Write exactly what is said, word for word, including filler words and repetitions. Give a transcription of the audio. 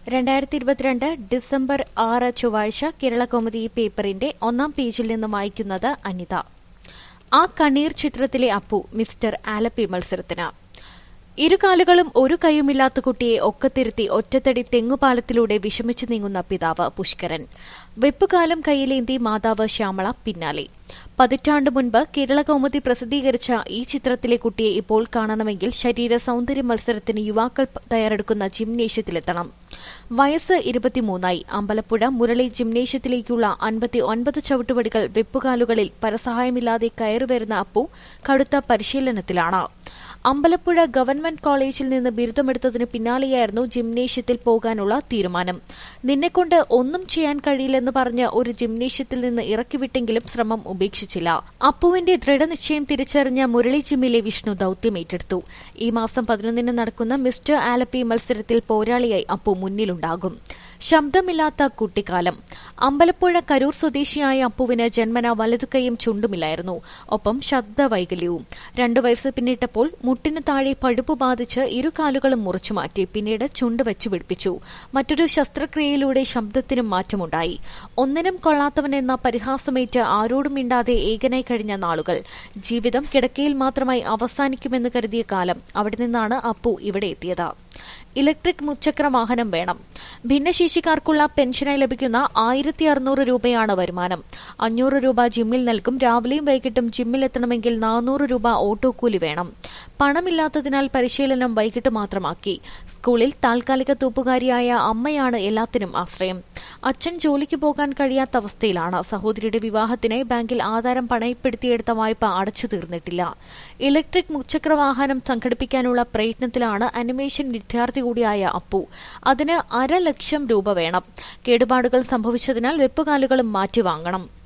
രണ്ടായിരത്തി ഇരുപത്തിരണ്ട് ഡിസംബർ ആറ് ചൊവ്വാഴ്ച കേരളകൗമുദി പേപ്പറിന്റെ ഒന്നാം പേജിൽ നിന്ന് വായിക്കുന്നത് അനിത. ആ കണ്ണീർ ചിത്രത്തിലെ അപ്പു മിസ്റ്റർ ആലപ്പി മത്സരത്തിന്. ഇരുകാലുകളും ഒരു കൈയുമില്ലാത്ത കുട്ടിയെ ഒക്കത്തിരുത്തി ഒറ്റത്തടി തെങ്ങുപാലത്തിലൂടെ വിഷമിച്ചു നീങ്ങുന്ന പിതാവ് പുഷ്കരൻ. വെപ്പുകാലം കൈയിലേന്തി മാതാവ് ശ്യാമള പിന്നാലെ. പതിറ്റാണ്ട് മുൻപ് കേരളകൗമുദി പ്രസിദ്ധീകരിച്ച ഈ ചിത്രത്തിലെ കുട്ടിയെ ഇപ്പോൾ കാണണമെങ്കിൽ ശരീര സൌന്ദര്യ മത്സരത്തിന് യുവാക്കൾ തയ്യാറെടുക്കുന്ന ജിംനേഷ്യത്തിലെത്തണം. വയസ്സ് ഇരുപത്തിമൂന്നായി. അമ്പലപ്പുഴ മുരളി ജിംനേഷ്യത്തിലേക്കുള്ള അൻപത്തി ഒൻപത് ചവിട്ടുപടികൾ വെപ്പുകാലുകളിൽ പരസഹായമില്ലാതെ കയറിവരുന്ന അപ്പു കടുത്ത പരിശീലനത്തിലാണ്. അമ്പലപ്പുഴ ഗവൺമെന്റ് കോളേജിൽ നിന്ന് ബിരുദമെടുത്തതിനു പിന്നാലെയായിരുന്നു ജിംനേഷ്യത്തിൽ പോകാനുള്ള തീരുമാനം. നിന്നെക്കൊണ്ട് ഒന്നും ചെയ്യാൻ കഴിയില്ലെന്ന് പറഞ്ഞ് ഒരു ജിംനേഷ്യത്തിൽ നിന്ന് ഇറക്കിവിട്ടെങ്കിലും ശ്രമം ഉപേക്ഷിച്ചില്ല. അപ്പുവിന്റെ ദൃഢനിശ്ചയം തിരിച്ചറിഞ്ഞ മുരളി ജിമ്മിലെ വിഷ്ണു ദൌത്യമേറ്റെടുത്തു. ഈ മാസം പതിനൊന്നിന് നടക്കുന്ന മിസ്റ്റർ ആലപ്പി മത്സരത്തിൽ പോരാളിയായി അപ്പു മുന്നിലുണ്ടാകും. ശബ്ദമില്ലാത്ത കുട്ടിക്കാലം. അമ്പലപ്പുഴ കരൂർ സ്വദേശിയായ അപ്പുവിന് ജന്മന വലതുകൈയും ചുണ്ടുമില്ലായിരുന്നു. ഒപ്പം ശബ്ദവൈകല്യവും. രണ്ടു വയസ്സ് പിന്നിട്ടപ്പോൾ മുട്ടിന് താഴെ പഴുപ്പ് ബാധിച്ച് ഇരുകാലുകളും മുറിച്ചുമാറ്റി. പിന്നീട് ചുണ്ട് വെച്ചു പിടിപ്പിച്ചു. മറ്റൊരു ശസ്ത്രക്രിയയിലൂടെ ശബ്ദത്തിനും മാറ്റമുണ്ടായി. ഒന്നിനും കൊള്ളാത്തവനെന്ന പരിഹാസമേറ്റ് ആരോടും മിണ്ടാതെ ഏകനായി കഴിഞ്ഞ നാളുകൾ. ജീവിതം കിടക്കയിൽ മാത്രമായി അവസാനിക്കുമെന്ന് കരുതിയ കാലം. അവിടെ നിന്നാണ് അപ്പു ഇവിടെ എത്തിയത്. ഇലക്ട്രിക് മുച്ചക്ര വാഹനം വേണം. ഭിന്നശേഷിക്കാർക്കുള്ള പെൻഷനായി ലഭിക്കുന്ന ആയിരത്തി അറുന്നൂറ് രൂപയാണ് വരുമാനം. അഞ്ഞൂറ് രൂപ ജിമ്മിൽ നൽകും. രാവിലെയും വൈകിട്ടും ജിമ്മിലെത്തണമെങ്കിൽ നാനൂറ് രൂപ ഓട്ടോ കൂലി വേണം. പണമില്ലാത്തതിനാൽ പരിശീലനം വൈകിട്ട് മാത്രമാക്കി. സ്കൂളിൽ താൽക്കാലിക തൂപ്പുകാരിയായ അമ്മയാണ് എല്ലാത്തിനും ആശ്രയം. അച്ഛൻ ജോലിക്ക് പോകാൻ കഴിയാത്ത അവസ്ഥയിലാണ്. സഹോദരിയുടെ വിവാഹത്തിനായി ബാങ്കിൽ ആധാരം പണയപ്പെടുത്തിയെടുത്ത വായ്പ അടച്ചു തീർന്നിട്ടില്ല. ഇലക്ട്രിക് മുച്ചക്ര വാഹനം സംഘടിപ്പിക്കാനുള്ള പ്രയത്നത്തിലാണ് അനിമേഷൻ വിദ്യാർത്ഥി കൂടിയായ അപ്പു. അതിന് അര ലക്ഷം രൂപ വേണം. കേടുപാടുകൾ സംഭവിച്ചതിനാൽ വെപ്പുകാലുകളും മാറ്റിവാങ്ങണം.